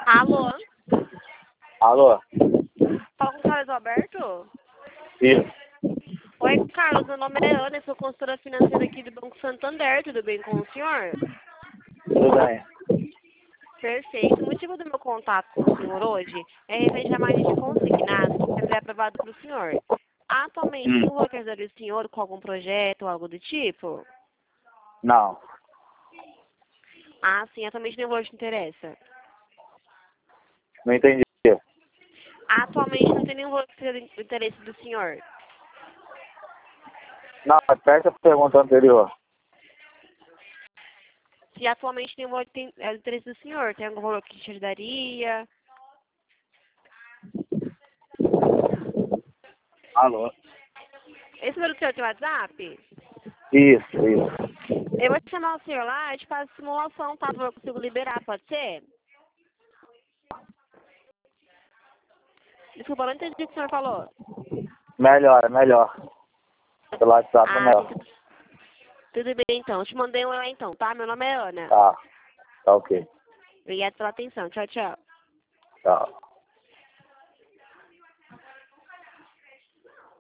Alô? Alô? Fala com o Carlos Alberto? Isso. Oi, Carlos, meu nome é Ana, eu sou consultora financeira aqui do Banco Santander, tudo bem com o senhor? Tudo bem. Perfeito. O motivo do meu contato com o senhor hoje é referente a mais de consignado que será aprovado para o senhor. Atualmente, tem um valor que ajudaria o senhor com algum projeto ou algo do tipo? Não. Ah, sim, atualmente nenhum valor te interessa. Não entendi. Atualmente não tem nenhum valor que seja do interesse do senhor. Não, repete a pergunta anterior. Se atualmente nenhum valor é do interesse do senhor, tem algum valor que te ajudaria? Alô? Esse número do senhor tem WhatsApp? Isso. Eu vou te chamar o senhor lá, eu te faço simulação, tá? Pra eu consigo liberar, pode ser? Desculpa, eu não entendi o que o senhor falou. Melhor. Pelo WhatsApp é Ah, sim, melhor. tudo bem então. Eu te mandei um lá então, tá? Meu nome é Ana. Tá ok. Obrigada pela atenção. Tchau, tchau. Tchau.